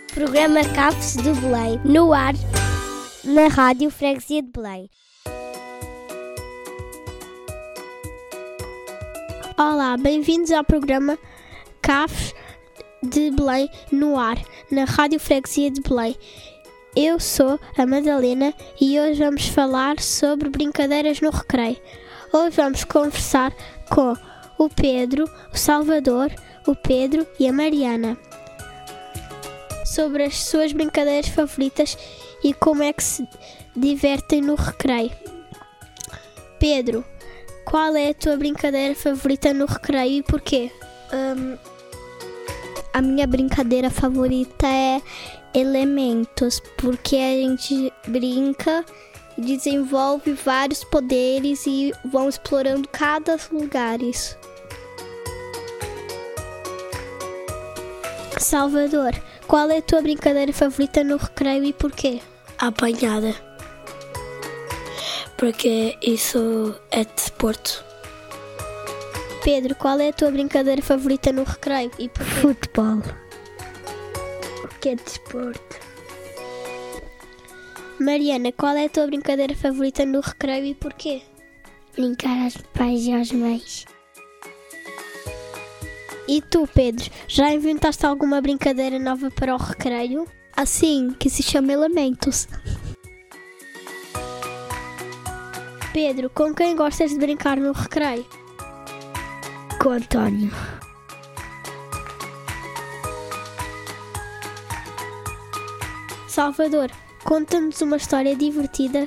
Programa Caves de Belém, no ar, na Rádio Freguesia de Belém. Olá, bem-vindos ao programa Caves de Belém, no ar, na Rádio Freguesia de Belém. Eu sou a Madalena e hoje vamos falar sobre brincadeiras no recreio. Hoje vamos conversar com o Pedro, o Salvador, o Pedro e a Mariana sobre as suas brincadeiras favoritas e como é que se divertem no recreio. Pedro, qual é a tua brincadeira favorita no recreio e porquê? A minha brincadeira favorita é elementos, porque a gente brinca e desenvolve vários poderes e vão explorando cada lugar. Salvador, qual é a tua brincadeira favorita no recreio e porquê? A apanhada, porque isso é desporto. Pedro, qual é a tua brincadeira favorita no recreio e porquê? Futebol, porque é desporto. Mariana, qual é a tua brincadeira favorita no recreio e porquê? Brincar aos pais e às mães. E tu, Pedro, já inventaste alguma brincadeira nova para o recreio? Assim, que se chama elementos. Pedro, com quem gostas de brincar no recreio? Com o António. Salvador, conta-nos uma história divertida.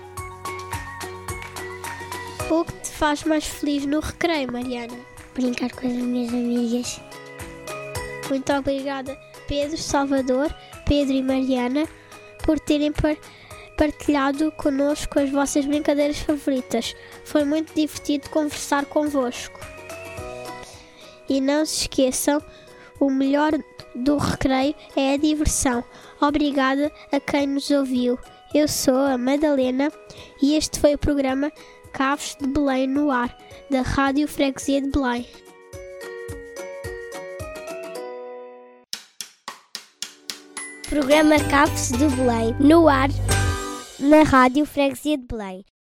O que te faz mais feliz no recreio, Mariana? Brincar com as minhas amigas. Muito obrigada, Pedro, Salvador, Pedro e Mariana, por terem partilhado connosco as vossas brincadeiras favoritas. Foi muito divertido conversar convosco. E não se esqueçam, o melhor do recreio é a diversão. Obrigada a quem nos ouviu. Eu sou a Madalena e este foi o programa Caves de Belém no ar, da Rádio Freguesia de Belém. Programa Caves de Belém, no ar, na Rádio Freguesia de Belém.